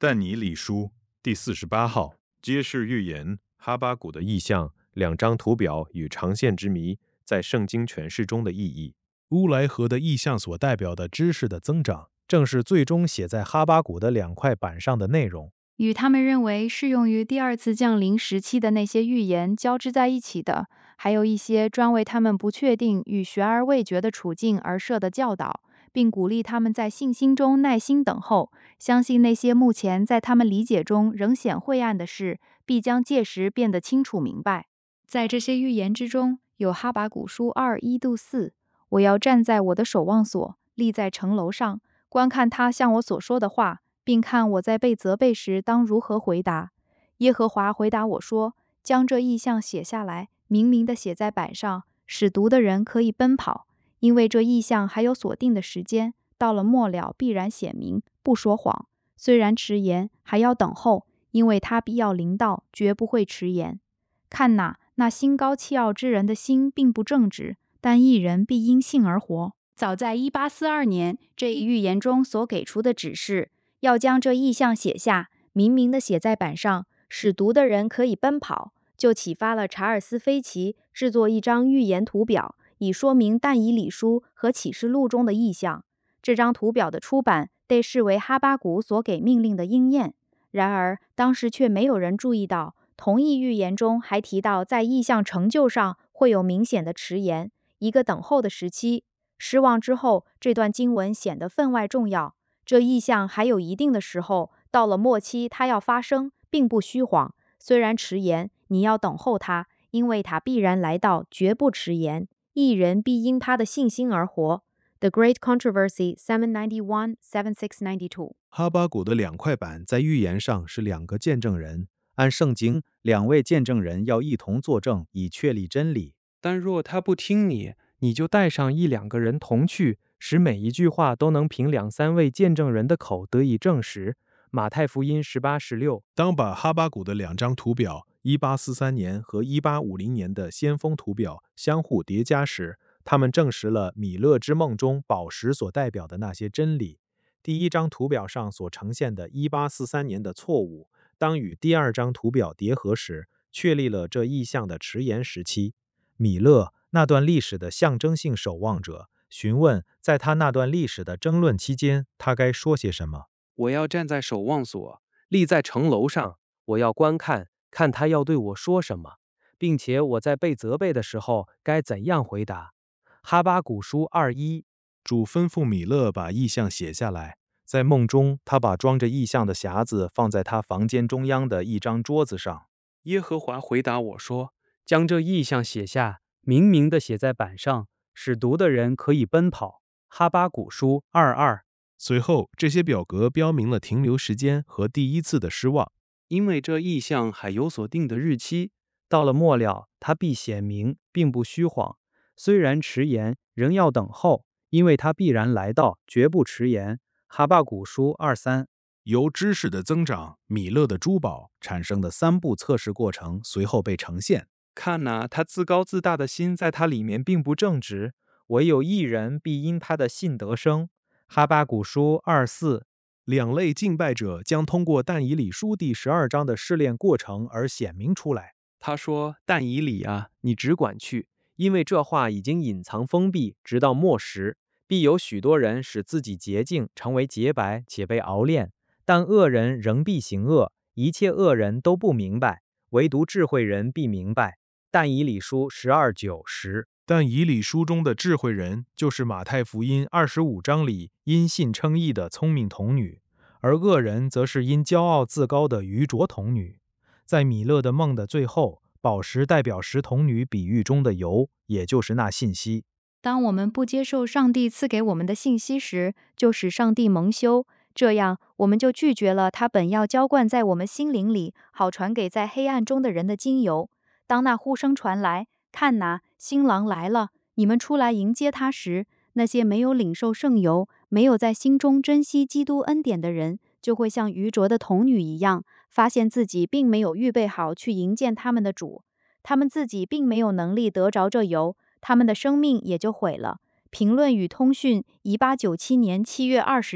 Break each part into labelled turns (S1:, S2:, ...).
S1: 但以理书第48号，揭示预言哈巴谷的意象，2张图表与长线之谜在圣经诠释中的意义。
S2: 乌来河的意象所代表的知识的增长，正是最终写在哈巴谷的2块板上的内容，
S3: 与他们认为适用于第二次降临时期的那些预言交织在一起的，还有一些专为他们不确定与悬而未决的处境而设的教导，并鼓励他们在信心中耐心等候，相信那些目前在他们理解中仍显晦暗的事，必将届时变得清楚明白。在这些预言之中，有哈巴谷书2:1-4，我要站在我的守望所，立在城楼上，观看他向我所说的话，并看我在被责备时当如何回答。耶和华回答我说：将这意象写下来，明明地写在板上，使读的人可以奔跑。因为这意象还有所定的时间，到了末了必然显明，不说谎。虽然迟延，还要等候，因为他必要临到，绝不会迟延。看哪，那心高气傲之人的心并不正直，但义人必因信而活。早在1842年，这一预言中所给出的指示，要将这意象写下，明明地写在板上，使读的人可以奔跑，就启发了查尔斯·菲奇制作一张预言图表，以说明但以理书和启示录中的意象。这张图表的出版被视为哈巴谷所给命令的应验。然而，当时却没有人注意到，同一预言中还提到在意象成就上会有明显的迟延，一个等候的时期。失望之后，这段经文显得分外重要。这意象还有一定的时候，到了末期它要发生，并不虚谎。虽然迟延，你要等候它，因为它必然来到，绝不迟延。义人必因他的信心而活。The Great Controversy 791 7692。
S2: 哈巴谷的2块板在预言上是2个见证人，按圣经，2位见证人要一同作证，以确立真理。
S4: 但若他不听你，你就带上1-2个人同去，使每一句话都能凭2-3位见证人的口得以证实。马太福音18-16。
S2: 当把哈巴谷的2张图表1843年和1850年的先锋图表相互叠加时，他们证实了米勒之梦中宝石所代表的那些真理。第1张图表上所呈现的1843年的错误，当与第2张图表叠合时，确立了这意象的迟延时期。米勒，那段历史的象征性守望者，询问在他那段历史的争论期间，他该说些什么。
S4: 我要站在守望所，立在城楼上，我要观看，看他要对我说什么，并且我在被责备的时候该怎样回答。哈巴谷书2:1。
S2: 主吩咐米勒把意象写下来。在梦中，他把装着意象的匣子放在他房间中央的一张桌子上。
S4: 耶和华回答我说：将这意象写下，明明地写在板上，使读的人可以奔跑。哈巴谷书2:2。
S2: 随后，这些表格标明了停留时间和第一次的失望。
S4: 因为这意象还有所定的日期，到了末了，它必显明，并不虚谎。虽然迟延，仍要等候，因为它必然来到，绝不迟延。哈巴谷书2:3。
S2: 由知识的增长、米勒的珠宝产生的3步测试过程随后被呈现。
S4: 看哪，他自高自大的心在他里面并不正直，唯有义人必因他的信得生。哈巴谷书2:4。
S2: 2类敬拜者将通过但以理书第12章的试炼过程而显明出来。
S4: 他说：但以理啊，你只管去，因为这话已经隐藏封闭，直到末时，必有许多人使自己洁净，成为洁白，且被熬炼。但恶人仍必行恶，一切恶人都不明白，唯独智慧人必明白。但以理书12:9、10。
S2: 但以理书中的智慧人，就是马太福音25章里因信称义的聪明童女，而恶人则是因骄傲自高的愚拙童女。在米勒的梦的最后，宝石代表10童女比喻中的油，也就是那信息。
S3: 当我们不接受上帝赐给我们的信息时，就使上帝蒙羞，这样我们就拒绝了他本要浇灌在我们心灵里，好传给在黑暗中的人的精油。当那呼声传来，看哪，新郎来了，你们出来迎接他时，那些没有领受圣油、没有在心中珍惜基督恩典的人，就会像愚拙的童女一样，发现自己并没有预备好去迎见他们的主，他们自己并没有能力得着这油，他们的生命也就毁了。评论与通讯，1897年7月20日。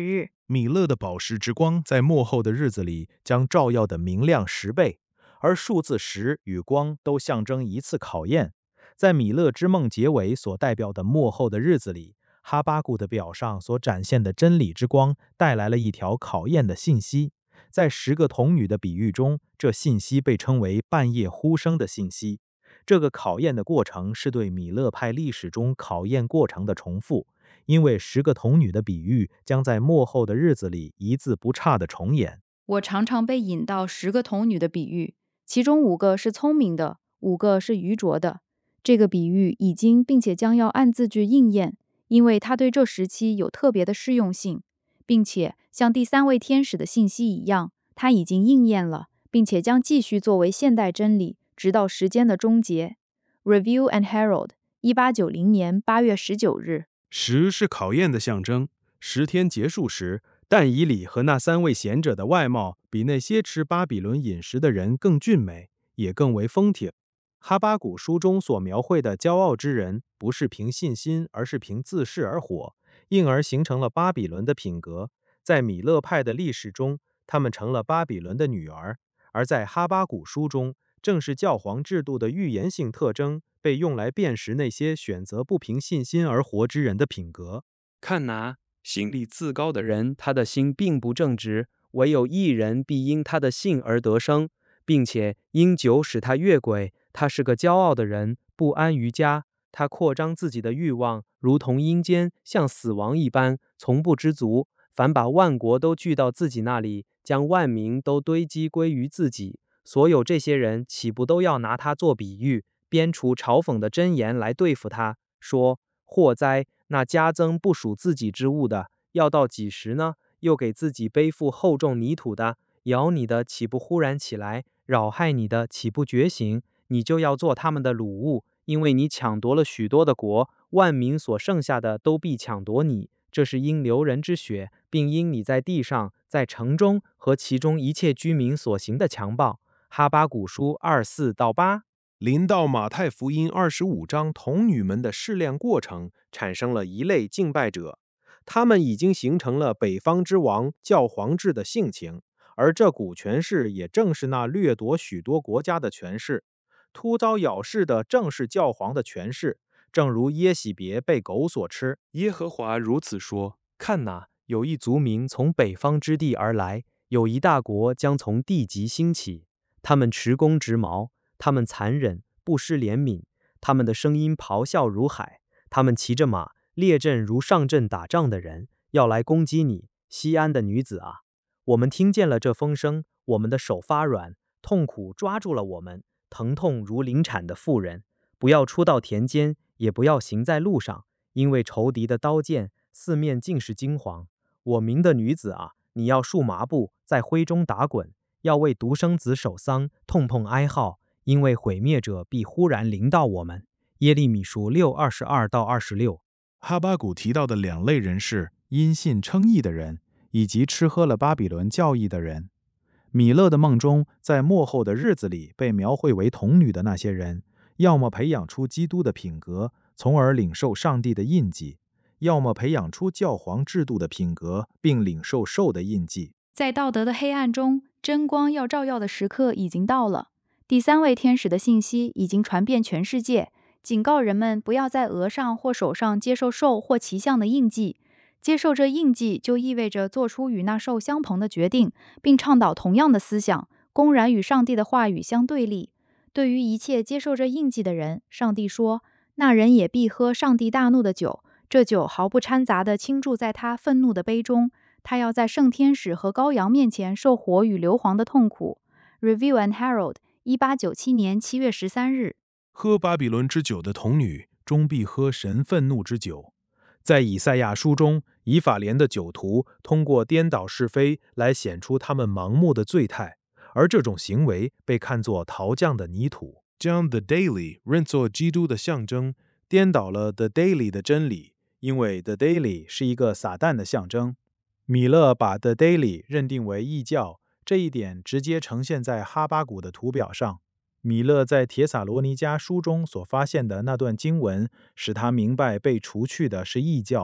S2: 米勒的宝石之光在末后的日子里将照耀的明亮10倍，而数字10与光都象征一次考验。在米勒之梦结尾所代表的末后的日子里，哈巴谷的表上所展现的真理之光带来了一条考验的信息。在10个童女的比喻中，这信息被称为半夜呼声的信息。这个考验的过程是对米勒派历史中考验过程的重复，因为10个童女的比喻将在末后的日子里一字不差地重演。
S3: 我常常被引到10个童女的比喻，其中5个是聪明的，5个是愚拙的。这个比喻已经并且将要按字句应验，因为它对这时期有特别的适用性，并且像第3位天使的信息一样，它已经应验了，并且将继续作为现代真理，直到时间的终结。Review and Herald 1890年8月19日。
S2: 10是考验的象征。10天结束时，但以理和那3位贤者的外貌比那些吃巴比伦饮食的人更俊美，也更为丰挺。哈巴谷书中所描绘的骄傲之人，不是凭信心，而是凭自恃而活，因而形成了巴比伦的品格。在米勒派的历史中，他们成了巴比伦的女儿；而在哈巴谷书中，正是教皇制度的预言性特征被用来辨识那些选择不凭信心而活之人的品格。
S4: 看哪，心力自高的人，他的心并不正直，唯有义人必因他的信而得生，并且因酒使他越轨。他是个骄傲的人，不安于家，他扩张自己的欲望，如同阴间，像死亡一般，从不知足。凡把万国都聚到自己那里，将万民都堆积归于自己。所有这些人岂不都要拿他做比喻，编出嘲讽的箴言来对付他，说：祸哉，那加增不属自己之物的，要到几时呢？又给自己背负厚重泥土的，咬你的岂不忽然起来？扰害你的岂不觉醒？你就要做他们的掳物，因为你抢夺了许多的国，万民所剩下的都必抢夺你。这是因流人之血，并因你在地上、在城中和其中一切居民所行的强暴。哈巴谷书24-8。
S2: 临到马太福音25章童女们的试炼过程，产生了一类敬拜者，他们已经形成了北方之王教皇制的性情，而这股权势也正是那掠夺许多国家的权势。突遭咬噬的正是教皇的权势，正如耶洗别被狗所吃。
S4: 耶和华如此说：看哪，有一族民从北方之地而来，有一大国将从地极兴起。他们持弓直矛，他们残忍，不失怜悯，他们的声音咆哮如海，他们骑着马，列阵如上阵打仗的人，要来攻击你，西安的女子啊！我们听见了这风声，我们的手发软，痛苦抓住了我们，疼痛如临产的妇人。不要出到田间，也不要行在路上，因为仇敌的刀剑四面尽是金黄。我民的女子啊，你要束麻布，在灰中打滚，要为独生子守丧，痛痛哀号，因为毁灭者必忽然临到我们。耶利米书6:22-26。
S2: 哈巴谷提到的2类人是因信称义的人，以及吃喝了巴比伦教义的人。米勒的梦中，在末后的日子里被描绘为童女的那些人，要么培养出基督的品格，从而领受上帝的印记，要么培养出教皇制度的品格，并领受兽的印记。
S3: 在道德的黑暗中，真光要照耀的时刻已经到了。第3位天使的信息已经传遍全世界，警告人们不要在额上或手上接受兽或骑象的印记。接受这印记就意味着做出与那兽相同的决定，并倡导同样的思想，公然与上帝的话语相对立。对于一切接受这印记的人，上帝说，那人也必喝上帝大怒的酒，这酒毫不掺杂地倾注在他愤怒的杯中，他要在圣天使和羔羊面前受火与硫磺的痛苦。Review and Herald 1897年7月13日。
S2: 喝巴比伦之酒的童女，终必喝神愤怒之酒。在以赛亚书中，以法莲的酒徒通过颠倒是非来显出他们盲目的罪态，而这种行为被看作陶匠的泥土，将 The Daily 认作基督的象征，颠倒了 The Daily 的真理，因为 The Daily 是一个撒旦的象征。米勒把 The Daily 认定为异教，这一点直接呈现在哈巴谷的图表上。米勒在帖撒罗尼迦书中所发现的那段经文，使他明白被除去的是异教，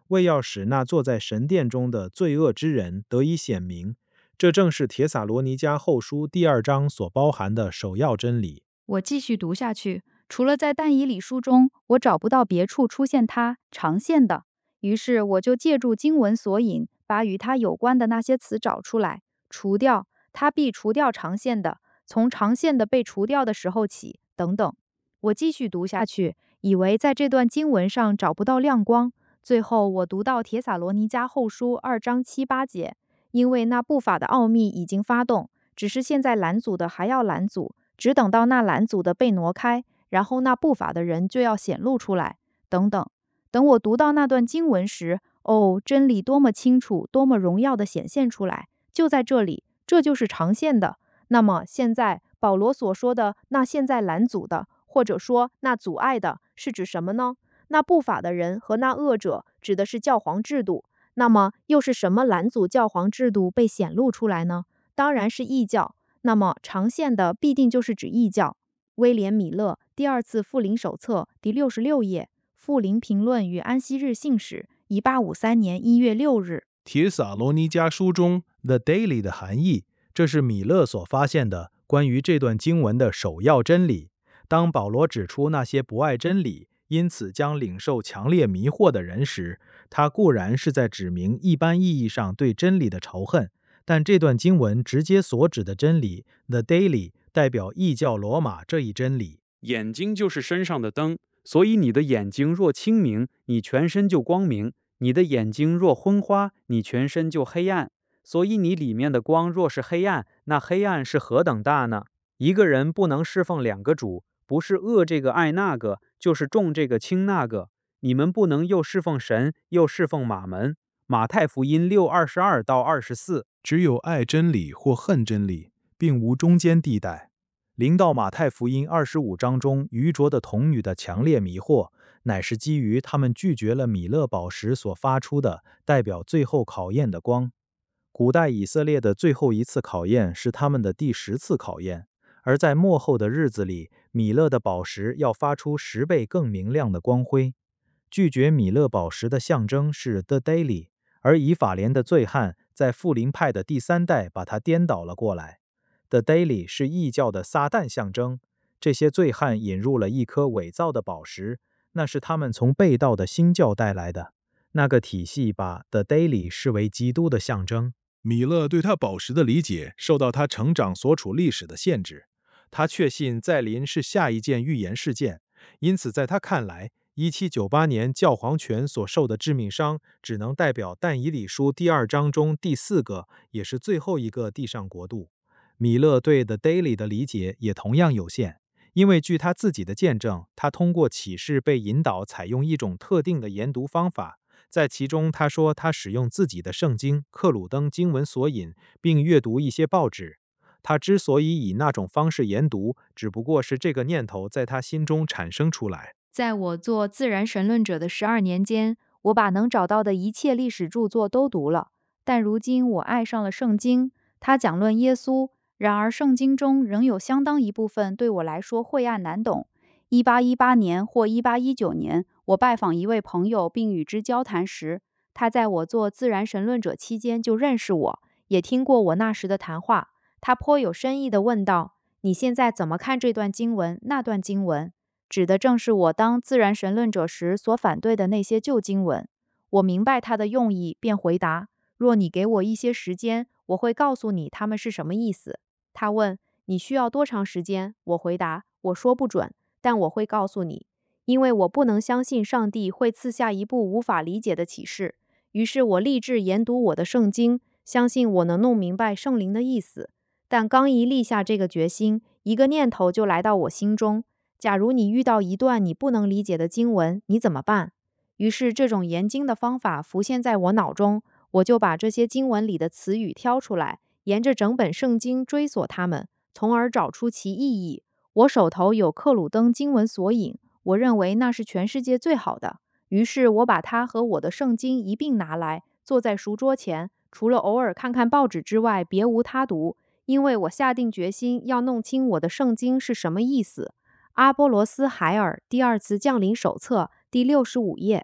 S2: 为要使那坐在神殿中的罪恶之人得以显明。这正是帖撒罗尼迦后书第2章所包含的首要真理。
S3: 我继续读下去，除了在但以理书中，我找不到别处出现它长线的。于是我就借助经文索引，把与它有关的那些词找出来，除掉，它必除掉长线的，从长线的被除掉的时候起，等等。我继续读下去，以为在这段经文上找不到亮光。最后我读到帖撒罗尼迦后书2章7、8节，因为那不法的奥秘已经发动，只是现在拦阻的还要拦阻，只等到那拦阻的被挪开，然后那不法的人就要显露出来，等等。等我读到那段经文时，哦，真理多么清楚，多么荣耀地显现出来，就在这里，这就是长线的。那么现在保罗所说的那现在拦阻的，或者说那阻碍的，是指什么呢？那不法的人和那恶者指的是教皇制度。那么又是什么拦阻教皇制度被显露出来呢？当然是异教。那么长线的必定就是指异教。威廉·米勒第2次复临手册第66页，复临评论与安息日信使，1853年1月6日。
S2: 帖撒罗尼迦书中 The Daily 的含义，这是米勒所发现的关于这段经文的首要真理。当保罗指出那些不爱真理，因此将领受强烈迷惑的人时，他固然是在指明一般意义上对真理的仇恨，但这段经文直接所指的真理 The Daily 代表异教罗马这一真理。
S4: 眼睛就是身上的灯，所以你的眼睛若清明，你全身就光明；你的眼睛若昏花，你全身就黑暗。所以你里面的光若是黑暗，那黑暗是何等大呢？一个人不能侍奉2个主，不是恶这个爱那个，就是重这个轻那个。你们不能又侍奉神，又侍奉马门。马太福音6:22到24，
S2: 只有爱真理或恨真理，并无中间地带。临到马太福音25章中愚拙的童女的强烈迷惑，乃是基于他们拒绝了米勒宝石所发出的代表最后考验的光。古代以色列的最后一次考验是他们的第10次考验，而在末后的日子里，米勒的宝石要发出10倍更明亮的光辉。拒绝米勒宝石的象征是 The Daily， 而以法莲的醉汉在复临派的第3代把它颠倒了过来。The Daily 是异教的撒旦象征，这些醉汉引入了一颗伪造的宝石，那是他们从被盗的新教带来的。那个体系把 The Daily 视为基督的象征。米勒对他宝石的理解受到他成长所处历史的限制，他确信再临是下一件预言事件，因此在他看来，1798年教皇权所受的致命伤只能代表但以理书第2章中第4个，也是最后一个地上国度。米勒对 The Daily 的理解也同样有限，因为据他自己的见证，他通过启示被引导采用一种特定的研读方法，在其中他说他使用自己的圣经克鲁登经文索引，并阅读一些报纸。他之所以以那种方式研读，只不过是这个念头在他心中产生出来。
S3: 在我做自然神论者的12年间，我把能找到的一切历史著作都读了，但如今我爱上了圣经，它讲论耶稣。然而圣经中仍有相当一部分对我来说晦暗难懂。1818年或1819年，我拜访一位朋友并与之交谈时，他在我做自然神论者期间就认识我，也听过我那时的谈话。他颇有深意地问道：“你现在怎么看这段经文，那段经文？”指的正是我当自然神论者时所反对的那些旧经文。我明白他的用意，便回答：“若你给我一些时间，我会告诉你他们是什么意思。”他问：“你需要多长时间？”我回答：“我说不准，但我会告诉你，因为我不能相信上帝会赐下一部无法理解的启示。”于是我立志研读我的圣经，相信我能弄明白圣灵的意思。但刚一立下这个决心，一个念头就来到我心中：假如你遇到一段你不能理解的经文，你怎么办？于是这种研经的方法浮现在我脑中，我就把这些经文里的词语挑出来，沿着整本圣经追索它们，从而找出其意义。我手头有克鲁登经文索引，我认为那是全世界最好的。于是我把它和我的圣经一并拿来，坐在书桌前，除了偶尔看看报纸之外，别无他读，因为我下定决心要弄清我的圣经是什么意思。阿波罗斯海尔第2次降临手册第65页。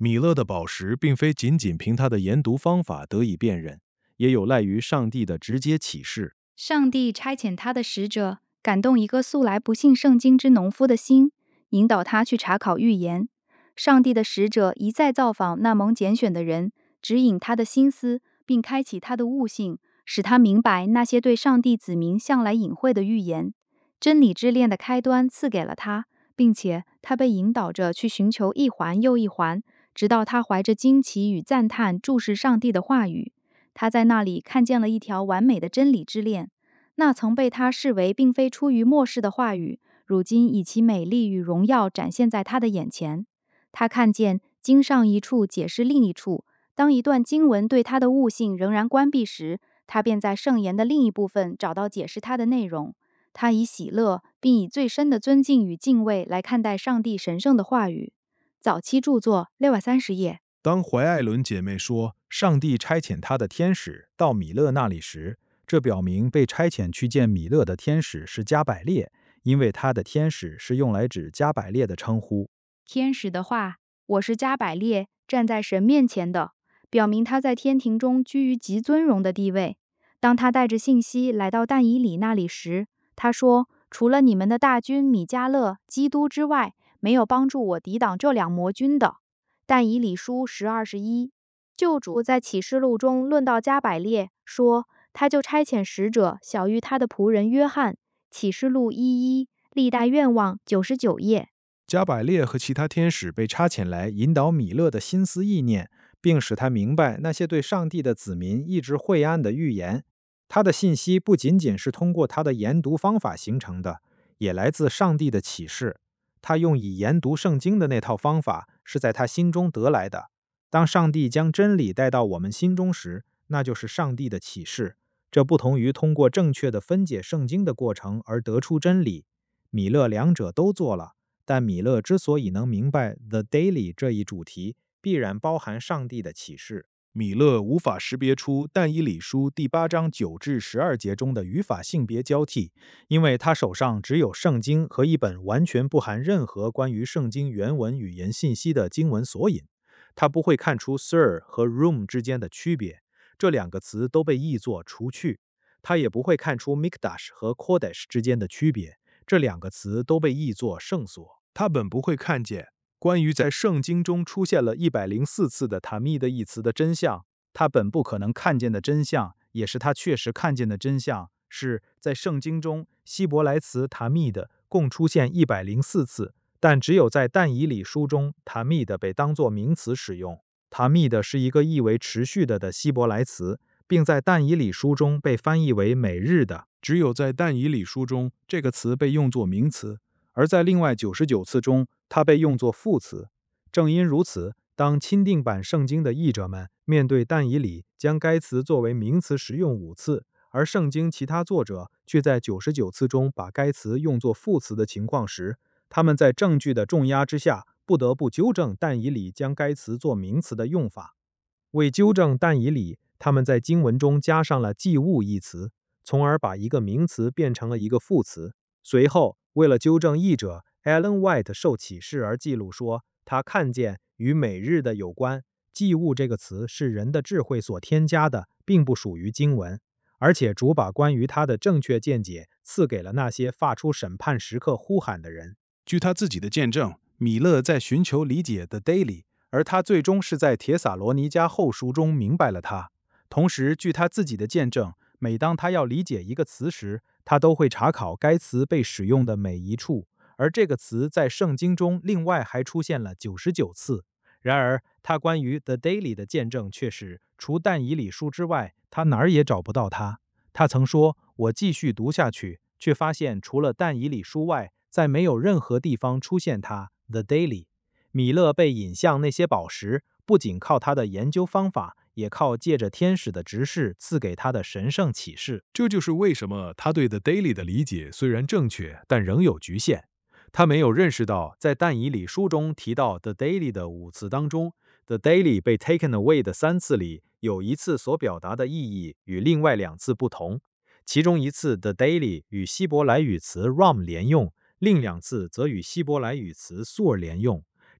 S2: 米勒的宝石并非仅仅凭他的研读方法得以辨认，也有赖于上帝的直接启示。
S3: 上帝差遣他的使者，感动一个素来不信圣经之农夫的心，引导他去查考预言。上帝的使者一再造访那蒙拣选的人，指引他的心思，并开启他的悟性，使他明白那些对上帝子民向来隐晦的预言。真理之链的开端赐给了他，并且他被引导着去寻求一环又一环，直到他怀着惊奇与赞叹注视上帝的话语。他在那里看见了一条完美的真理之链，那曾被他视为并非出于末世的话语，如今以其美丽与荣耀展现在他的眼前。他看见经上一处解释另一处，当一段经文对他的悟性仍然关闭时，他便在圣言的另一部分找到解释它的内容。他以喜乐，并以最深的尊敬与敬畏来看待上帝神圣的话语。早期著作630页。
S2: 当怀艾伦姐妹说上帝差遣他的天使到米勒那里时，这表明被差遣去见米勒的天使是加百列，因为他的天使是用来指加百列的称呼。
S3: 天使的话，我是加百列，站在神面前的，表明他在天庭中居于极尊荣的地位。当他带着信息来到但以理那里时，他说：除了你们的大军米迦勒、基督之外，没有帮助我抵挡这两魔军的。但以理书10:21。救主在启示录中论到加百列，说他就差遣使者晓谕他的仆人约翰。启示录1:1，历代愿望99页。
S2: 加百列和其他天使被差遣来引导米勒的心思意念，并使他明白那些对上帝的子民一直晦暗的预言。他的信息不仅仅是通过他的研读方法形成的，也来自上帝的启示。他用以研读圣经的那套方法是在他心中得来的。当上帝将真理带到我们心中时，那就是上帝的启示。这不同于通过正确的分解圣经的过程而得出真理。米勒两者都做了，但米勒之所以能明白 The Daily 这一主题，必然包含上帝的启示。米勒无法识别出但以理书第8章9至12节中的语法性别交替，因为他手上只有圣经和一本完全不含任何关于圣经原文语言信息的经文索引。他不会看出 Sir 和 Room 之间的区别，这两个词都被译作除去。他也不会看出 Mikdash 和 Kodesh 之间的区别，这两个词都被译作圣所。他本不会看见关于在圣经中出现了104次的塔密的一词的真相。他本不可能看见的真相，也是他确实看见的真相，是在圣经中希伯来词塔密的共出现104次，但只有在但以理书中，塔密的被当作名词使用。塔密的是一个意为持续的希伯来词，并在但以理书中被翻译为每日的。只有在但以理书中，这个词被用作名词，而在另外99次中，它被用作副词。正因如此，当钦定版圣经的译者们面对但以理将该词作为名词使用5次，而圣经其他作者却在99次中把该词用作副词的情况时，他们在证据的重压之下，不得不纠正但以理将该词做名词的用法。为纠正但以理，他们在经文中加上了祭物一词，从而把一个名词变成了一个副词。随后，为了纠正译者 Ellen White 受启示而记录说，他看见与每日的有关，祭物这个词是人的智慧所添加的，并不属于经文，而且主把关于他的正确见解赐给了那些发出审判时刻呼喊的人。据他自己的见证，米勒在寻求理解 The Daily， 而他最终是在帖撒罗尼迦后书中明白了它。同时，据他自己的见证，每当他要理解一个词时，他都会查考该词被使用的每一处，而这个词在圣经中另外还出现了99次。然而，他关于 The Daily 的见证却是，除但以理书之外，他哪儿也找不到它。他曾说，我继续读下去，却发现除了但以理书外，再没有任何地方出现它 The Daily。 米勒被引向那些宝石，不仅靠他的研究方法，也靠借着天使的指示赐给他的神圣启示。这就是为什么他对 The Daily 的理解虽然正确，但仍有局限。他没有认识到，在但以理书中提到 The Daily 的5次当中， The Daily 被 taken away 的3次里，有1次所表达的意义与另外2次不同。其中1次 The Daily 与希伯来语词 Ram 连用，另2次则与希伯来语词 Sur 连用。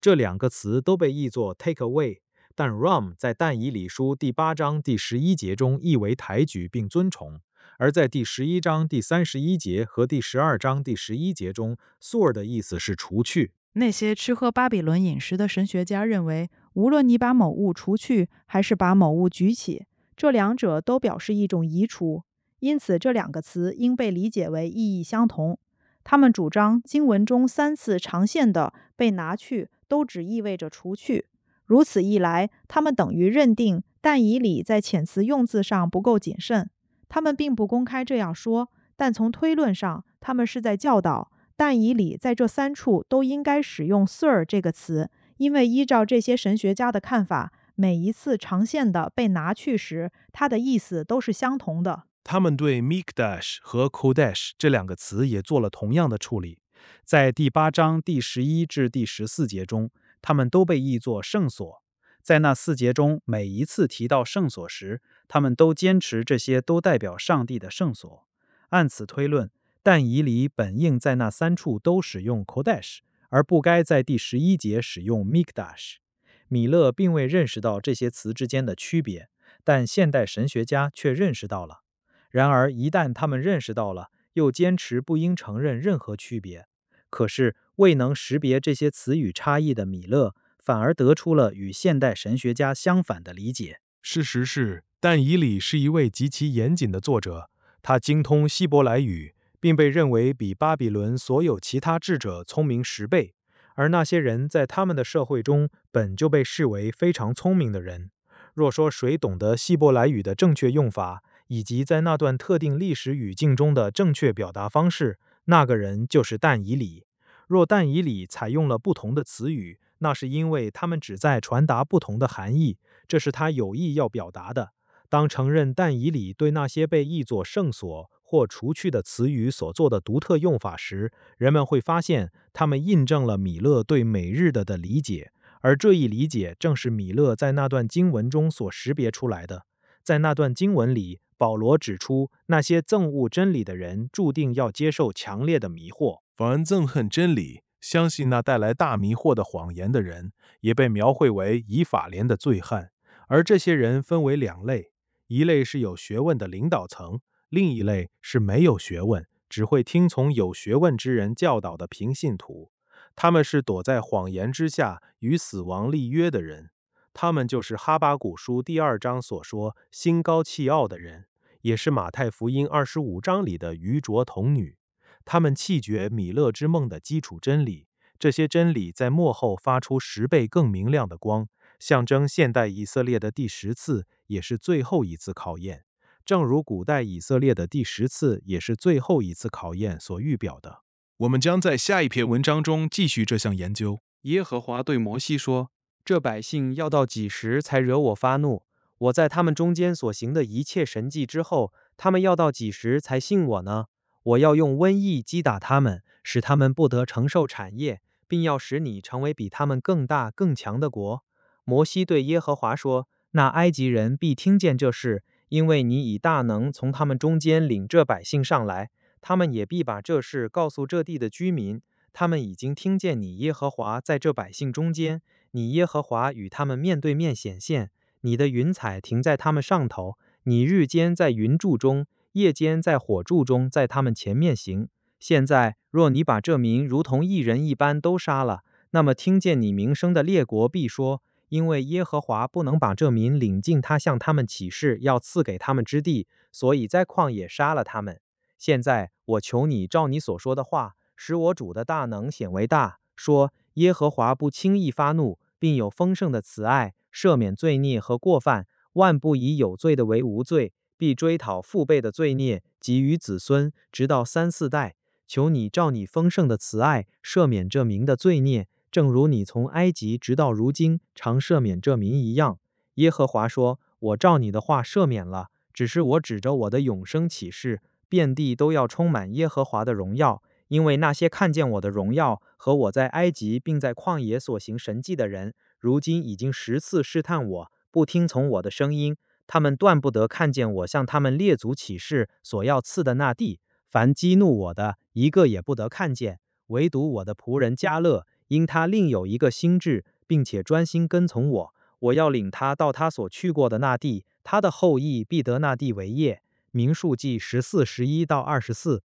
S2: 这两个词都被译作 take away， 但 rum 在但以理书第8章第11节中译为抬举并尊崇，而在第11章第31节和第12章第11节中 sur 的意思是除去。
S5: 那些吃喝巴比伦饮食的神学家认为，无论你把某物除去，还是把某物举起，这两者都表示一种移除，因此这两个词应被理解为意义相同。他们主张经文中3次常见的被拿去都只意味着除去，如此一来，他们等于认定但以理在遣词用字上不够谨慎。他们并不公开这样说，但从推论上，他们是在教导但以理在这3处都应该使用 Sir 这个词，因为依照这些神学家的看法，每一次常见的被拿去时，它的意思都是相同的。
S2: 他们对 Mikdash 和 Kodesh 这两个词也做了同样的处理。在第8章第11至第14节中，他们都被译作圣所。在那4节中，每一次提到圣所时，他们都坚持这些都代表上帝的圣所。按此推论，但以理本应在那3处都使用 Kodesh， 而不该在第11节使用 Mikdash。米勒并未认识到这些词之间的区别，但现代神学家却认识到了。然而，一旦他们认识到了，又坚持不应承认任何区别。可是，未能识别这些词语差异的米勒，反而得出了与现代神学家相反的理解。事实是，但以理是一位极其严谨的作者，他精通希伯来语，并被认为比巴比伦所有其他智者聪明10倍，而那些人在他们的社会中本就被视为非常聪明的人。若说谁懂得希伯来语的正确用法，以及在那段特定历史语境中的正确表达方式，那个人就是但以理。若但以理采用了不同的词语，那是因为他们旨在传达不同的含义，这是他有意要表达的。当承认但以理对那些被译作圣所或除去的词语所做的独特用法时，人们会发现他们印证了米勒对每日的理解，而这一理解正是米勒在那段经文中所识别出来的。在那段经文里，保罗指出，那些憎恶真理的人注定要接受强烈的迷惑。凡憎恨真理、相信那带来大迷惑的谎言的人，也被描绘为以法莲的醉汉。而这些人分为2类，一类是有学问的领导层，另一类是没有学问，只会听从有学问之人教导的平信徒。他们是躲在谎言之下与死亡立约的人。他们就是哈巴谷书第2章所说心高气傲的人，也是马太福音25章里的愚拙童女。他们弃绝米勒之梦的基础真理，这些真理在末后发出10倍更明亮的光，象征现代以色列的第10次，也是最后一次考验，正如古代以色列的第10次也是最后一次考验所预表的。
S6: 我们将在下一篇文章中继续这项研究。耶和华对摩西说，
S4: 这百姓要到几时才惹我发怒？我在他们中间所行的一切神迹之后，他们要到几时才信我呢？我要用瘟疫击打他们，使他们不得承受产业，并要使你成为比他们更大更强的国。摩西对耶和华说，那埃及人必听见这事，因为你以大能从他们中间领这百姓上来，他们也必把这事告诉这地的居民。他们已经听见你耶和华在这百姓中间，你耶和华与他们面对面显现，你的云彩停在他们上头，你日间在云柱中，夜间在火柱中，在他们前面行。现在若你把这民如同一人一般都杀了，那么听见你名声的列国必说，因为耶和华不能把这民领进他向他们起誓要赐给他们之地，所以在旷野杀了他们。现在我求你照你所说的话，使我主的大能显为大，说耶和华不轻易发怒，并有丰盛的慈爱，赦免罪孽和过犯，万不以有罪的为无罪，必追讨父辈的罪孽，给予子孙，直到3、4代。求你照你丰盛的慈爱，赦免这民的罪孽，正如你从埃及直到如今常赦免这民一样。耶和华说，我照你的话赦免了，只是我指着我的永生起誓，遍地都要充满耶和华的荣耀，因为那些看见我的荣耀和我在埃及并在旷野所行神迹的人，如今已经10次试探我，不听从我的声音。他们断不得看见我向他们列祖起誓所要赐的那地，凡激怒我的，一个也不得看见，唯独我的仆人迦勒， 因他另有一个心志，并且专心跟从我，我要领他到他所去过的那地，他的后裔必得那地为业。民数记14:11到24。